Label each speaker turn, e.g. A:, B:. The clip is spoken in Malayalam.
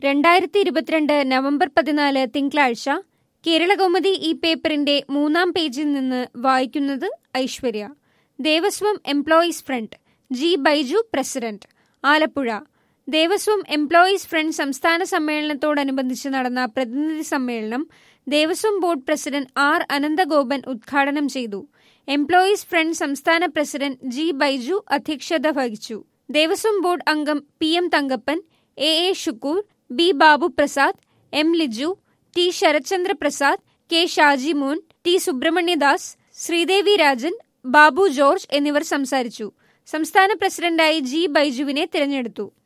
A: 2022 നവംബർ 14 തിങ്കളാഴ്ച കേരളകൗമുദി ഈ പേപ്പറിന്റെ 3-ാം പേജിൽ നിന്ന് വായിക്കുന്നത് Aishwarya. Devaswom employees front G Baiju president. Alappuzha. Devaswom employees front സംസ്ഥാന സമ്മേളനത്തോടനുബന്ധിച്ച് നടന്ന പ്രതിനിധി സമ്മേളനം Devaswom board president R Ananthagopan ഉദ്ഘാടനം ചെയ്തു. എംപ്ലോയീസ് ഫ്രണ്ട് സംസ്ഥാന പ്രസിഡന്റ് ജി ബൈജു അധ്യക്ഷത വഹിച്ചു. ദേവസ്വം ബോർഡ് അംഗം P M Thankappan, A Shukkur, B Babu Prasad, M Liju, T Sarathchandra Prasad, K Shaji Mon, T Subrahmanyadas, Sreedevi Rajan, Babu George എന്നിവർ സംസാരിച്ചു. സംസ്ഥാന പ്രസിഡന്റായി ജി ബൈജുവിനെ തിരഞ്ഞെടുത്തു.